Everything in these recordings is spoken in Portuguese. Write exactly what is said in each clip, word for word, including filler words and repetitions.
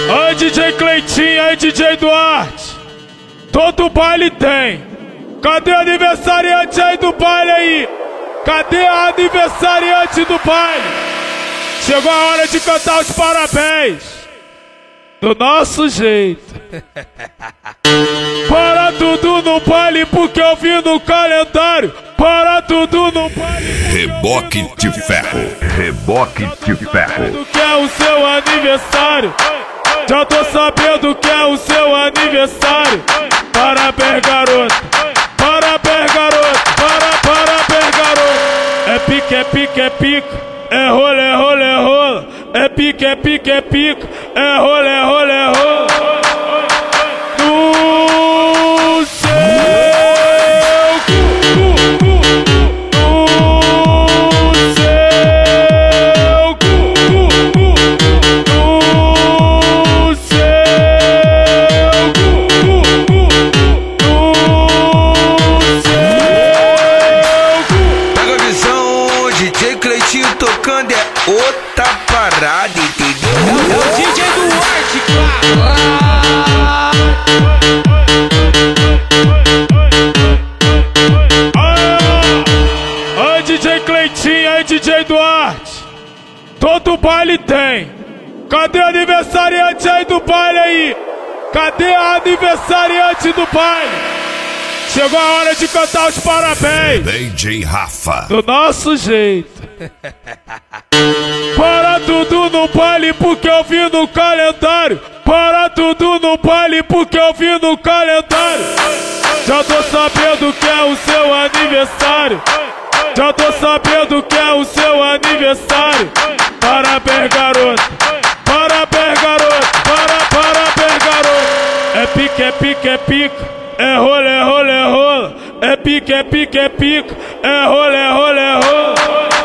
Oi, D J Cleitinho, aí, D J Duarte. Todo baile tem. Cadê o aniversariante aí do baile aí? Cadê a aniversariante do baile? Chegou a hora de cantar os parabéns. Do nosso jeito. Para tudo no baile porque eu vi no calendário. Para tudo no baile. Reboque de ferro. Reboque de ferro. Do que é o seu aniversário. Já tô sabendo que é o seu aniversário. Parabéns, garoto. Parabéns, garoto. Para, parabéns, garoto. É pique, é pique, é pica. É rola, é rola, é rola. É pique, é pique, é pica. É rola, é rola, é rola. No seu cu, cu, cu. No seu cu, cu, cu. No seu cu, cu, cu. No seu cu. Pega a visão, D J Cleitinho tocando é outra parada, entendeu? É o D J Duarte, claro. Oi, D J Cleitinho, aí, D J Duarte. Todo baile tem. Cadê o aniversariante aí do baile aí? Cadê a aniversariante do baile? Chegou a hora de cantar os parabéns. D J Rafa. Do nosso jeito. Para tudo no baile porque eu vi no calendário. Para tudo no baile porque eu vi no calendário. Já tô sabendo que é o seu aniversário. Já tô sabendo que é o seu aniversário. Parabéns, garoto. Parabéns, garoto. Para, parabéns, garoto. É pique, é pique, é pica. É rola, é rola, é rola. É pique, é pique, é pica. É rola, é rola, é rola.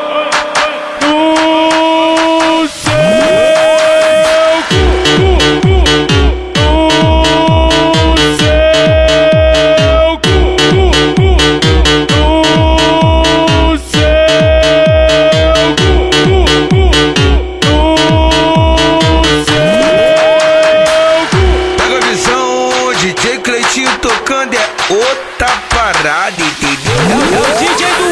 No seu cu, cu, cu. No seu cu, cu, cu. No seu cu, cu, cu. No seu cu. Pega a visão, D J Cleitinho tocando é outra parada, entendeu? É o D J Duarte.